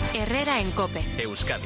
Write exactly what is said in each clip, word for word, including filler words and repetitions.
Herrera en COPE. Euskadi.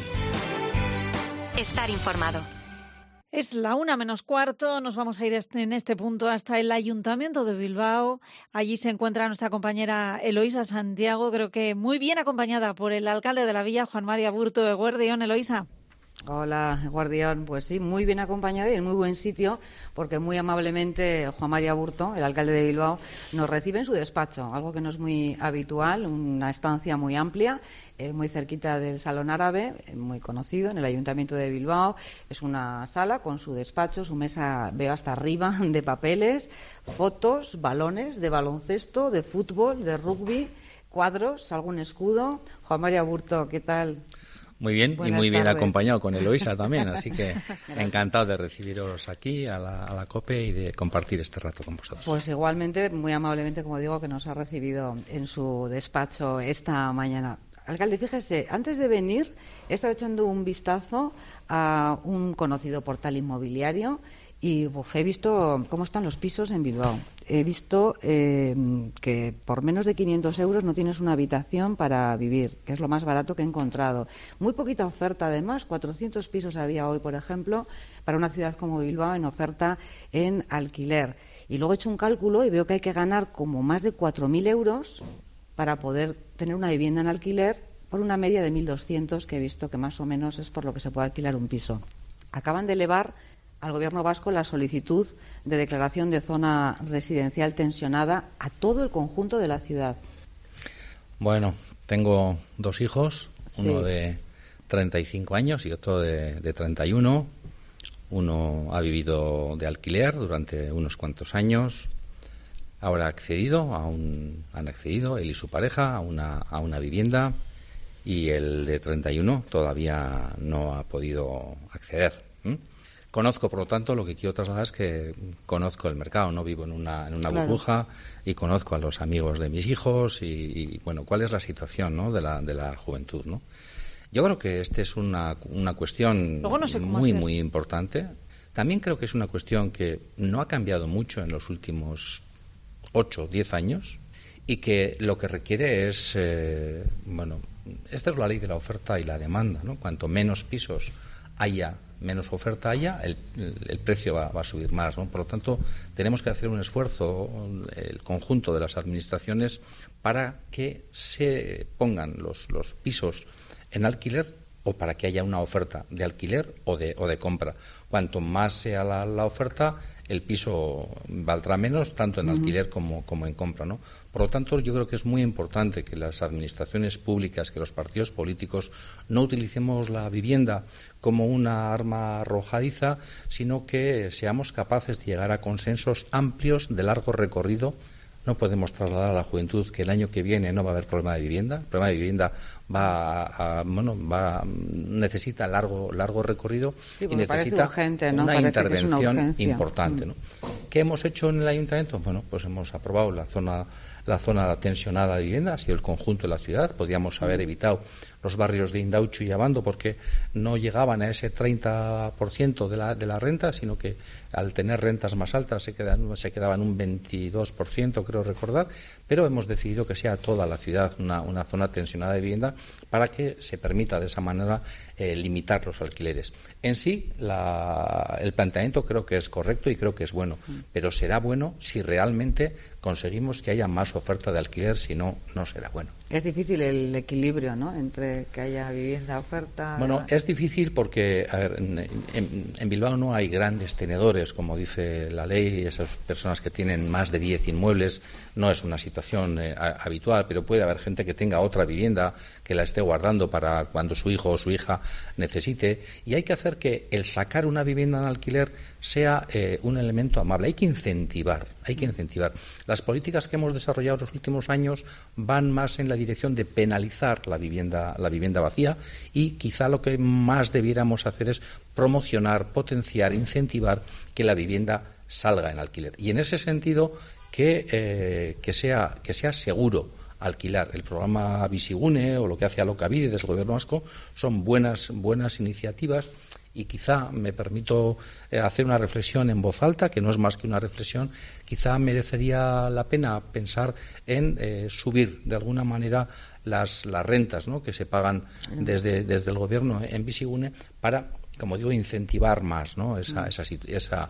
Estar informado. Es la una menos cuarto, nos vamos a ir en este punto hasta el Ayuntamiento de Bilbao. Allí se encuentra nuestra compañera Eloísa Santiago, creo que muy bien acompañada por el alcalde de la villa, Juan María Aburto. Eguerdión, Eloísa. Hola, Guardián. Pues sí, muy bien acompañada y en muy buen sitio, porque muy amablemente Juan María Aburto, el alcalde de Bilbao, nos recibe en su despacho, algo que no es muy habitual, una estancia muy amplia, eh, muy cerquita del Salón Árabe, eh, muy conocido en el Ayuntamiento de Bilbao. Es una sala con su despacho, su mesa, veo hasta arriba, de papeles, fotos, balones de baloncesto, de fútbol, de rugby, cuadros, algún escudo. Juan María Aburto, ¿qué tal? Muy bien, Buenas y muy bien tardes. acompañado con Eloísa también, así que encantado de recibiros aquí a la, a la COPE y de compartir este rato con vosotros. Pues igualmente, muy amablemente, como digo, que nos ha recibido en su despacho esta mañana. Alcalde, fíjese, antes de venir he estado echando un vistazo a un conocido portal inmobiliario y uf, he visto cómo están los pisos en Bilbao. He visto eh, que por menos de quinientos euros no tienes una habitación para vivir, que es lo más barato que he encontrado. Muy poquita oferta, además. cuatrocientos pisos había hoy, por ejemplo, para una ciudad como Bilbao en oferta en alquiler. Y luego he hecho un cálculo y veo que hay que ganar como más de cuatro mil euros para poder tener una vivienda en alquiler por una media de mil doscientos, que he visto que más o menos es por lo que se puede alquilar un piso. Acaban de elevar al Gobierno vasco la solicitud de declaración de zona residencial tensionada a todo el conjunto de la ciudad. Bueno, tengo dos hijos, Sí. uno de treinta y cinco años y otro de, de treinta y uno. Uno ha vivido de alquiler durante unos cuantos años. Ahora ha accedido a un, han accedido él y su pareja a una, a una vivienda, y el de treinta y uno todavía no ha podido acceder. ¿Mm? Conozco, por lo tanto, lo que quiero trasladar es que conozco el mercado, no vivo en una, en una Claro. burbuja, y conozco a los amigos de mis hijos y, y, bueno, cuál es la situación, ¿no?, de la, de la juventud, ¿no? Yo creo que esta es una, una cuestión Luego no sé cómo muy, hacer. muy importante. También creo que es una cuestión que no ha cambiado mucho en los últimos ocho, diez años, y que lo que requiere es, eh, bueno, esta es la ley de la oferta y la demanda, ¿no? Cuanto menos pisos haya, menos oferta haya, el, el, el precio va, va a subir más, ¿no? Por lo tanto, tenemos que hacer un esfuerzo, el conjunto de las administraciones, para que se pongan los, los pisos en alquiler, o para que haya una oferta de alquiler o de, o de compra. Cuanto más sea la, la oferta, el piso valdrá menos, tanto en uh-huh. alquiler como, como en compra, ¿no? Por lo tanto, yo creo que es muy importante que las administraciones públicas, que los partidos políticos, no utilicemos la vivienda como una arma arrojadiza, sino que seamos capaces de llegar a consensos amplios de largo recorrido. No podemos trasladar a la juventud que el año que viene no va a haber problema de vivienda. El problema de vivienda va a, a, bueno, va necesita largo largo recorrido, sí, y necesita urgente, ¿no? una Parece intervención una importante, ¿no? ¿Qué hemos hecho en el ayuntamiento? Bueno, pues hemos aprobado la zona la zona tensionada de vivienda, ha sido el conjunto de la ciudad. Podíamos haber evitado los barrios de Indauchu y Abando, porque no llegaban a ese treinta por ciento de la, de la renta, sino que al tener rentas más altas se quedaban, se quedaban un veintidós por ciento, creo recordar, pero hemos decidido que sea toda la ciudad una, una zona tensionada de vivienda, para que se permita de esa manera eh, limitar los alquileres. En sí, la, el planteamiento creo que es correcto y creo que es bueno, pero será bueno si realmente conseguimos que haya más oferta de alquiler, si no, no será bueno. Es difícil el equilibrio, ¿no?, entre que haya vivienda, oferta. Bueno, es difícil porque, a ver, en, en, en Bilbao no hay grandes tenedores, como dice la ley. Esas personas que tienen más de diez inmuebles no es una situación eh, habitual, pero puede haber gente que tenga otra vivienda que la esté guardando para cuando su hijo o su hija necesite, y hay que hacer que el sacar una vivienda en alquiler sea eh, un elemento amable. Hay que incentivar, hay que incentivar. Las políticas que hemos desarrollado en los últimos años van más en la dirección de penalizar la vivienda, la vivienda vacía, y quizá lo que más debiéramos hacer es promocionar, potenciar, incentivar que la vivienda salga en alquiler. Y en ese sentido, que, eh, que sea, que sea seguro alquilar. El programa Bizigune o lo que hace Alokabide desde el Gobierno vasco son buenas, buenas iniciativas. Y quizá me permito eh, hacer una reflexión en voz alta, que no es más que una reflexión. Quizá merecería la pena pensar en eh, subir de alguna manera las, las rentas, ¿no?, que se pagan desde, desde el gobierno en Bizigune para, como digo, incentivar más, ¿no?, esa, esa, esa,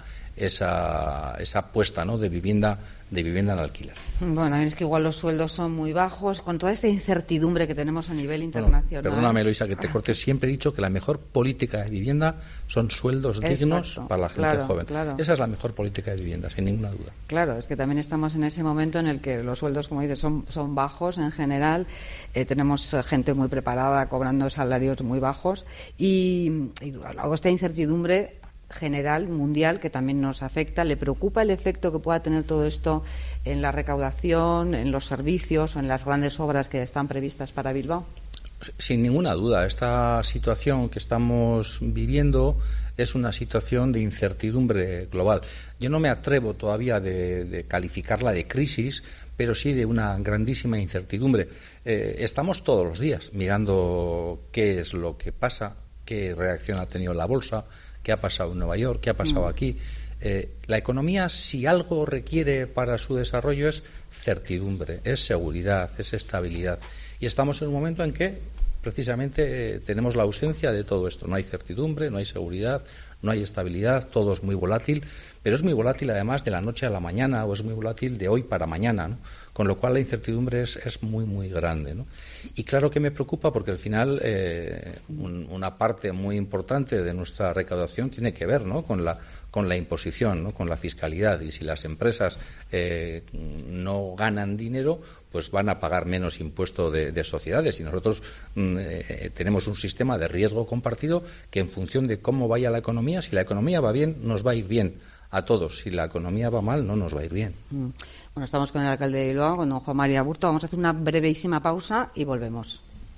esa, esa apuesta, ¿no?, de vivienda, de vivienda en alquiler. Bueno, es que igual los sueldos son muy bajos, con toda esta incertidumbre que tenemos a nivel internacional. Bueno, perdóname, Eloisa, que te corte. Siempre he dicho que la mejor política de vivienda son sueldos Exacto. dignos para la gente claro, joven. Claro. Esa es la mejor política de vivienda, sin ninguna duda. Claro, es que también estamos en ese momento en el que los sueldos, como dices, son, son bajos en general. Eh, tenemos gente muy preparada cobrando salarios muy bajos y, y luego esta incertidumbre general, mundial, que también nos afecta. ¿Le preocupa el efecto que pueda tener todo esto en la recaudación, en los servicios o en las grandes obras que están previstas para Bilbao? Sin ninguna duda, esta situación que estamos viviendo es una situación de incertidumbre global. Yo no me atrevo todavía de, de calificarla de crisis, pero sí de una grandísima incertidumbre. Eh, estamos todos los días mirando qué es lo que pasa, qué reacción ha tenido la bolsa, qué ha pasado en Nueva York, qué ha pasado aquí. Eh, la economía, si algo requiere para su desarrollo, es certidumbre, es seguridad, es estabilidad. Y estamos en un momento en que, precisamente, eh, tenemos la ausencia de todo esto. No hay certidumbre, no hay seguridad, no hay estabilidad, todo es muy volátil, pero es muy volátil además de la noche a la mañana, o es muy volátil de hoy para mañana, ¿no? Con lo cual la incertidumbre es, es muy, muy grande, ¿no? Y claro que me preocupa porque al final eh, un, una parte muy importante de nuestra recaudación tiene que ver, ¿no?, con la, con la imposición, ¿no?, con la fiscalidad. Y si las empresas eh, no ganan dinero, pues van a pagar menos impuesto de, de sociedades. Y nosotros eh, tenemos un sistema de riesgo compartido que, en función de cómo vaya la economía, si la economía va bien, nos va a ir bien a todos. Si la economía va mal, no nos va a ir bien. Mm. Bueno, estamos con el alcalde de Bilbao, con don Juan María Aburto. Vamos a hacer una brevísima pausa y volvemos.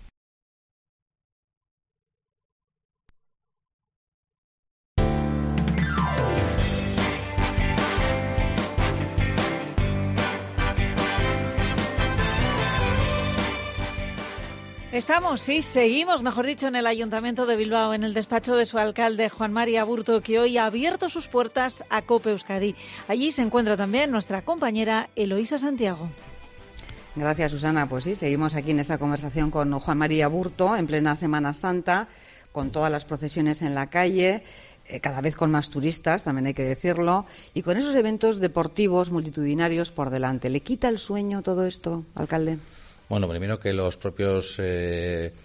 Estamos, sí, seguimos, mejor dicho, en el Ayuntamiento de Bilbao, en el despacho de su alcalde, Juan María Aburto, que hoy ha abierto sus puertas a COPE Euskadi. Allí se encuentra también nuestra compañera Eloísa Santiago. Gracias, Susana. Pues sí, seguimos aquí en esta conversación con Juan María Aburto, en plena Semana Santa, con todas las procesiones en la calle, eh, cada vez con más turistas, también hay que decirlo, y con esos eventos deportivos multitudinarios por delante. ¿Le quita el sueño todo esto, alcalde? Bueno, primero que los propios eh,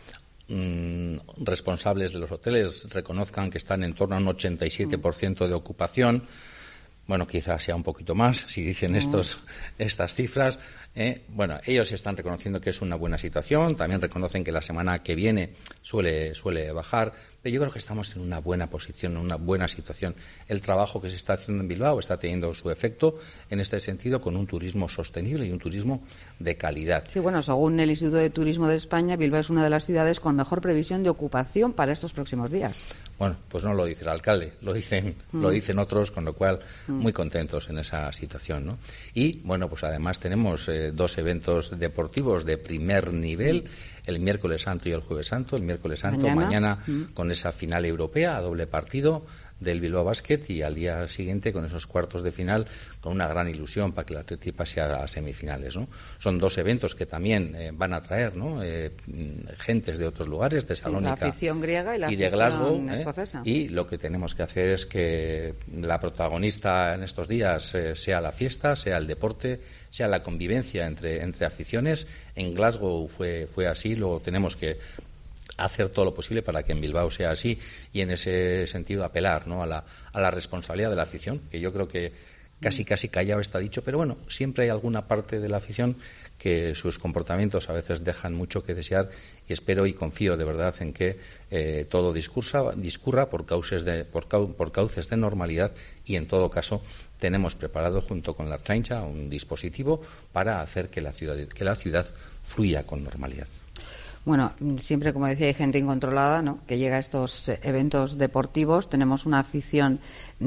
mm, responsables de los hoteles reconozcan que están en torno a un ochenta y siete por ciento de ocupación. Bueno, quizás sea un poquito más si dicen estos, estas cifras. Eh, bueno, ellos están reconociendo que es una buena situación, también reconocen que la semana que viene suele, suele bajar, pero yo creo que estamos en una buena posición, en una buena situación. El trabajo que se está haciendo en Bilbao está teniendo su efecto en este sentido, con un turismo sostenible y un turismo de calidad. Sí, bueno, según el Instituto de Turismo de España, Bilbao es una de las ciudades con mejor previsión de ocupación para estos próximos días. Bueno, pues no lo dice el alcalde, lo dicen, mm. lo dicen otros, con lo cual muy contentos en esa situación, ¿no? Y, bueno, pues además tenemos eh, dos eventos deportivos de primer nivel, el miércoles santo y el jueves santo. El miércoles santo mañana, mañana mm. con esa final europea a doble partido del Bilbao Basket, y al día siguiente con esos cuartos de final, con una gran ilusión para que el Athletic pase a, a semifinales, ¿no? Son dos eventos que también eh, van a traer, ¿no?, eh, gentes de otros lugares, de Salónica, la afición griega y, la y de Glasgow, escocesa. Eh, y lo que tenemos que hacer es que la protagonista en estos días eh, sea la fiesta, sea el deporte, sea la convivencia entre, entre aficiones. En Glasgow fue, fue así, lo tenemos que hacer todo lo posible para que en Bilbao sea así, y en ese sentido apelar, ¿no?, a la, a la responsabilidad de la afición, que yo creo que casi casi callado está dicho, pero bueno, siempre hay alguna parte de la afición que sus comportamientos a veces dejan mucho que desear, y espero y confío de verdad en que eh, todo discursa, discurra por, cauces de, por, cau, por cauces de normalidad, y en todo caso tenemos preparado junto con la Ertzaintza un dispositivo para hacer que la ciudad, que la ciudad fluya con normalidad. Bueno, siempre, como decía, hay gente incontrolada, ¿no?, que llega a estos eventos deportivos. Tenemos una afición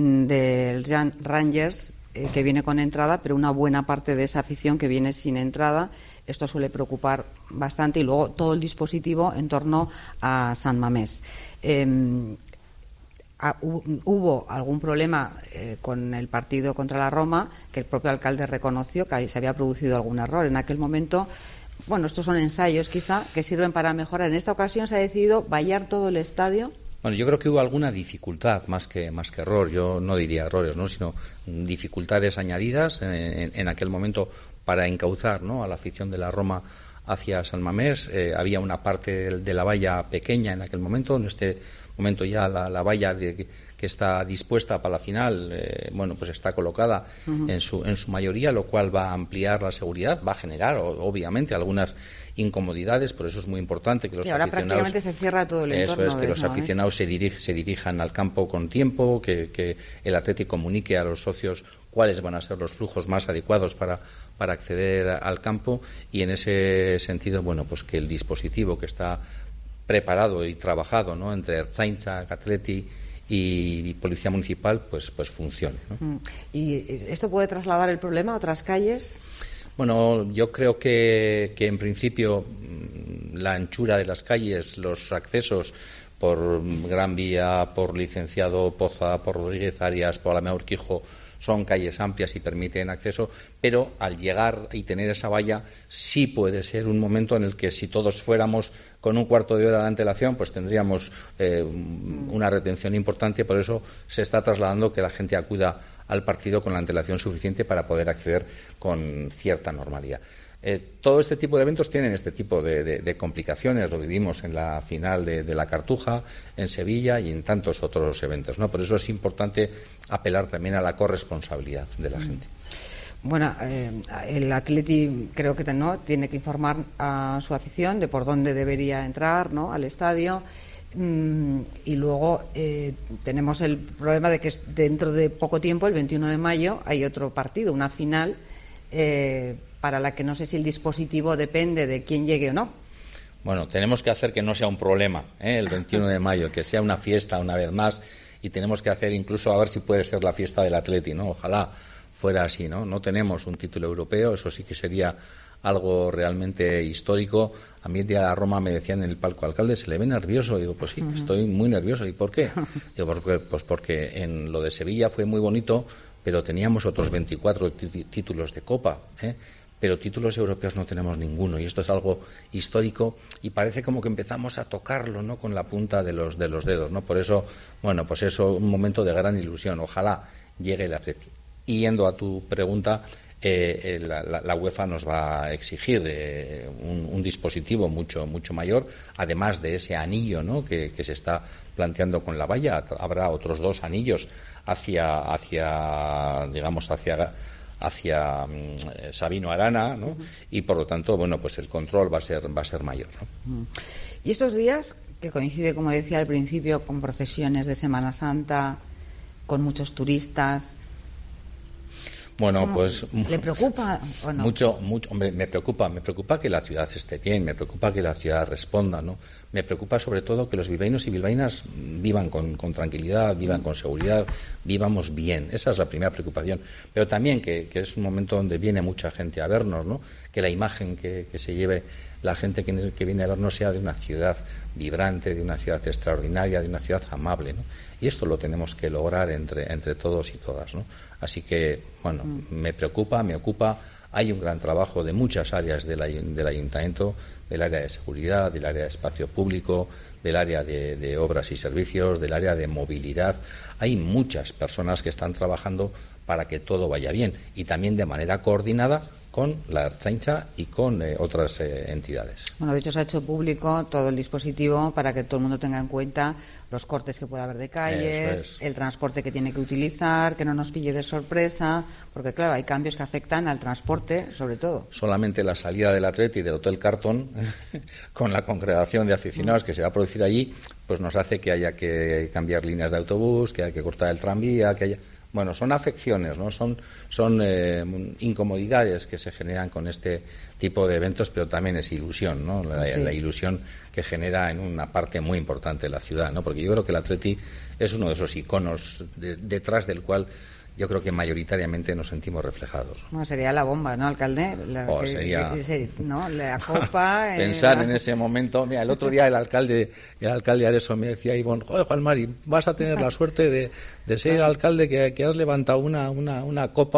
del Rangers eh, que viene con entrada, pero una buena parte de esa afición que viene sin entrada. Esto suele preocupar bastante. Y luego todo el dispositivo en torno a San Mamés. Eh, Hubo algún problema eh, con el partido contra la Roma, que el propio alcalde reconoció que ahí se había producido algún error. En aquel momento bueno, estos son ensayos quizá que sirven para mejorar. En esta ocasión se ha decidido vallar todo el estadio. Bueno, yo creo que hubo alguna dificultad más que más que error. Yo no diría errores, ¿no? Sino dificultades añadidas en, en, en aquel momento para encauzar, ¿no?, a la afición de la Roma hacia San Mamés. Eh, había una parte de, de la valla pequeña en aquel momento. En este momento ya la, la valla de, que está dispuesta para la final, eh, bueno, pues está colocada uh-huh. en su en su mayoría, lo cual va a ampliar la seguridad, va a generar obviamente algunas incomodidades, por eso es muy importante que los y ahora aficionados, prácticamente se cierra todo el entorno. Eso es, que los ¿no? aficionados se, dirij, se dirijan al campo con tiempo, que, que el Atlético comunique a los socios cuáles van a ser los flujos más adecuados para, para acceder al campo, y en ese sentido, bueno, pues que el dispositivo que está preparado y trabajado, ¿no?, entre Ertzaintza, Athletic y Policía Municipal, pues, pues funcione, ¿no? ¿Y esto puede trasladar el problema a otras calles? Bueno, yo creo que, que en principio la anchura de las calles, los accesos por Gran Vía, por Licenciado Poza, por Rodríguez Arias, por Alameda Urquijo, son calles amplias y permiten acceso, pero al llegar y tener esa valla sí puede ser un momento en el que si todos fuéramos con un cuarto de hora de antelación, pues tendríamos eh, una retención importante. Por eso se está trasladando que la gente acuda al partido con la antelación suficiente para poder acceder con cierta normalidad. Eh, todo este tipo de eventos tienen este tipo de, de, de complicaciones. Lo vivimos en la final de, de la Cartuja, en Sevilla y en tantos otros eventos, ¿no? Por eso es importante apelar también a la corresponsabilidad de la gente. Bueno, eh, el Atleti creo que no tiene que informar a su afición de por dónde debería entrar, ¿no?, al estadio. Mm, y luego eh, tenemos el problema de que dentro de poco tiempo, el veintiuno de mayo, hay otro partido, una final eh, para la que no sé si el dispositivo depende de quién llegue o no. Bueno, tenemos que hacer que no sea un problema, ¿eh?, el veintiuno de mayo, que sea una fiesta una vez más, y tenemos que hacer incluso a ver si puede ser la fiesta del Atleti, ¿no? Ojalá fuera así, ¿no? No tenemos un título europeo, eso sí que sería algo realmente histórico. A mí el día de la Roma me decían en el palco: alcalde, ¿se le ve nervioso? Digo, pues sí, estoy muy nervioso. ¿Y por qué? Digo, porque, pues porque en lo de Sevilla fue muy bonito, pero teníamos otros veinticuatro t- títulos de Copa, ¿eh? Pero títulos europeos no tenemos ninguno, y esto es algo histórico y parece como que empezamos a tocarlo, ¿no?, con la punta de los de los dedos, ¿no? Por eso, bueno, pues eso, un momento de gran ilusión. Ojalá llegue el Atleti. Y yendo a tu pregunta, eh, eh, la, la, la UEFA nos va a exigir eh, un, un dispositivo mucho mucho mayor, además de ese anillo, ¿no?, que, que se está planteando con la valla. Habrá otros dos anillos hacia hacia digamos hacia hacia um, Sabino Arana, ¿no? Uh-huh. Y por lo tanto, bueno, pues el control va a ser va a ser mayor, ¿no? Uh-huh. Y estos días, que coincide, como decía al principio, con procesiones de Semana Santa, con muchos turistas, bueno, pues ¿le preocupa o no? Mucho, mucho, hombre, me preocupa, me preocupa que la ciudad esté bien, me preocupa que la ciudad responda, ¿no? Me preocupa sobre todo que los bilbaínos y bilbaínas vivan con, con tranquilidad, vivan con seguridad, vivamos bien. Esa es la primera preocupación. Pero también que, que es un momento donde viene mucha gente a vernos, ¿no? Que la imagen que, que se lleve la gente que, que viene a vernos sea de una ciudad vibrante, de una ciudad extraordinaria, de una ciudad amable, ¿no? Y esto lo tenemos que lograr entre, entre todos y todas, ¿no? Así que, bueno, me preocupa, me ocupa. Hay un gran trabajo de muchas áreas del, del ayuntamiento, del área de seguridad, del área de espacio público, del área de, de obras y servicios, del área de movilidad. Hay muchas personas que están trabajando para que todo vaya bien, y también de manera coordinada con la Ertzaintza y con eh, otras eh, entidades. Bueno, de hecho se ha hecho público todo el dispositivo para que todo el mundo tenga en cuenta los cortes que pueda haber de calles, es. el transporte que tiene que utilizar, que no nos pille de sorpresa, porque claro, hay cambios que afectan al transporte, sobre todo. Solamente la salida del Atleti y del Hotel Carton, con la congregación de aficionados que se va a producir allí, pues nos hace que haya que cambiar líneas de autobús, que haya que cortar el tranvía, que haya... Bueno, son afecciones, ¿no? Son, son eh, incomodidades que se generan con este tipo de eventos, pero también es ilusión, ¿no? La, sí. la ilusión que genera en una parte muy importante de la ciudad, ¿no? Porque yo creo que el Atleti es uno de esos iconos de, detrás del cual yo creo que mayoritariamente nos sentimos reflejados. Bueno, sería la bomba, ¿no, alcalde? La, oh, que, sería... que, ¿no? La copa... Pensar eh, en ese momento... Mira, el otro día el alcalde el alcalde Areso me decía, Ivonne, joder, Juan Mari, vas a tener la suerte de, de ser el alcalde que, que has levantado una, una, una copa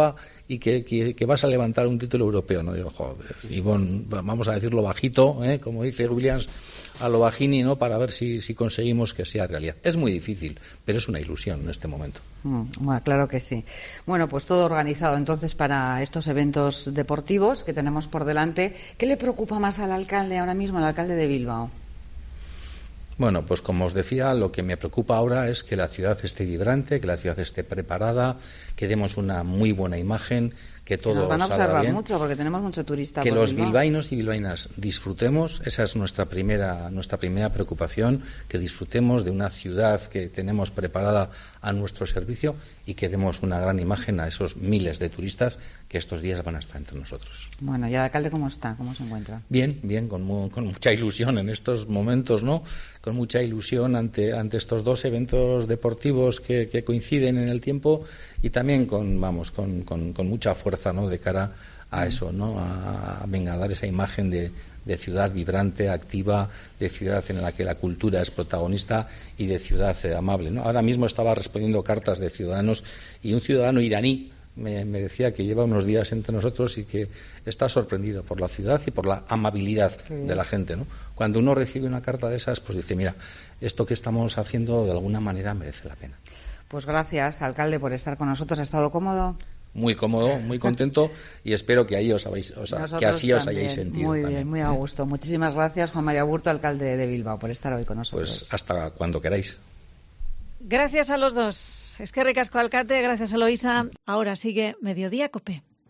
y que, que, que vas a levantar un título europeo. No digo, joder, y bon, vamos a decirlo bajito, ¿eh? Como dice Williams, a lo bajini, ¿no? Para ver si, si conseguimos que sea realidad. Es muy difícil, pero es una ilusión en este momento. Mm, bueno, claro que sí. Bueno, pues todo organizado entonces para estos eventos deportivos que tenemos por delante. ¿Qué le preocupa más al alcalde ahora mismo, al alcalde de Bilbao? Bueno, pues como os decía, lo que me preocupa ahora es que la ciudad esté vibrante, que la ciudad esté preparada, que demos una muy buena imagen, que todo que nos van a salga observar bien, mucho porque tenemos mucho turista que por los Bilbao. bilbaínos y bilbaínas disfrutemos, esa es nuestra primera nuestra primera preocupación, que disfrutemos de una ciudad que tenemos preparada a nuestro servicio y que demos una gran imagen a esos miles de turistas que estos días van a estar entre nosotros. Bueno, ¿y el alcalde cómo está? ¿Cómo se encuentra? Bien, bien, con, mu con mucha ilusión en estos momentos, ¿no? Con mucha ilusión ante, ante estos dos eventos deportivos que, que coinciden en el tiempo y también con, vamos, con, con, con mucha fuerza, ¿no? De cara a eso, ¿no? A, a, venga, a dar esa imagen de, de ciudad vibrante, activa, de ciudad en la que la cultura es protagonista y de ciudad eh, amable, ¿no? Ahora mismo estaba respondiendo cartas de ciudadanos y un ciudadano iraní me, me decía que lleva unos días entre nosotros y que está sorprendido por la ciudad y por la amabilidad de la gente, ¿no? Cuando uno recibe una carta de esas, pues dice, mira, esto que estamos haciendo de alguna manera merece la pena. Pues gracias, alcalde, por estar con nosotros. ¿Ha estado cómodo? Muy cómodo, muy contento y espero que ahí os habéis, os, que así también. Os hayáis sentido. Muy también. bien, muy a gusto. Muchísimas gracias, Juan María Aburto, alcalde de Bilbao, por estar hoy con nosotros. Pues hasta cuando queráis. Gracias a los dos. Es que ricasco, alcalde, gracias a Eloísa. Ahora sigue Mediodía Cope.